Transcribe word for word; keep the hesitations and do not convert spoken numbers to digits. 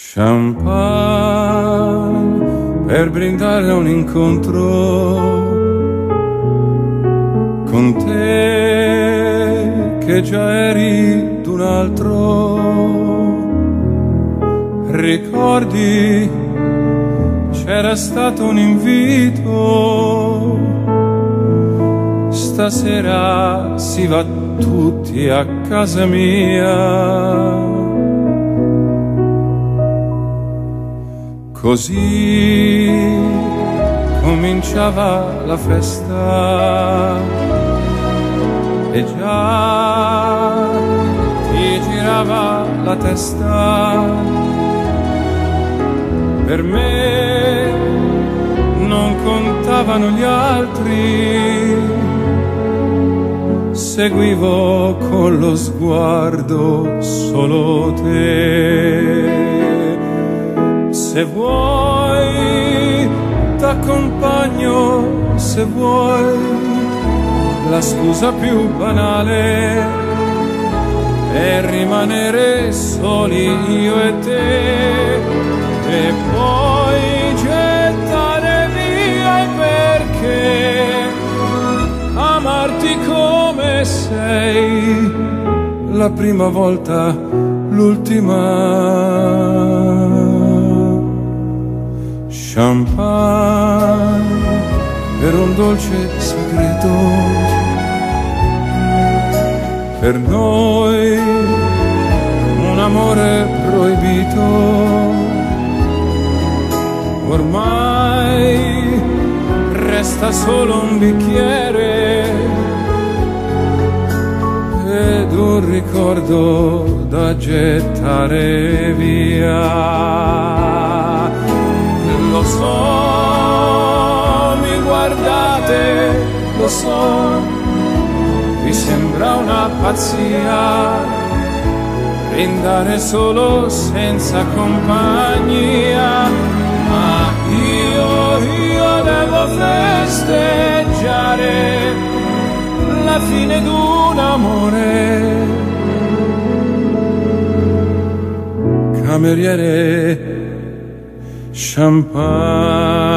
Champagne per brindare a un incontro con te che già eri d'un altro. Ricordi, c'era stato un invito, stasera si va tutti a casa mia. Così cominciava la festa e già ti girava la testa. Per me non contavano gli altri, seguivo con lo sguardo solo te. Se vuoi t'accompagno, se vuoi la scusa più banale è rimanere soli io e te, e poi gettare via il perché, amarti come sei, la prima volta, l'ultima. Champagne per un dolce segreto, per noi un amore proibito. Ormai resta solo un bicchiere ed un ricordo da gettare via. Lo so, mi guardate, lo so, vi sembra una pazzia brindare solo senza compagnia, ma io, io devo festeggiare la fine d'un amore. Cameriere, champagne.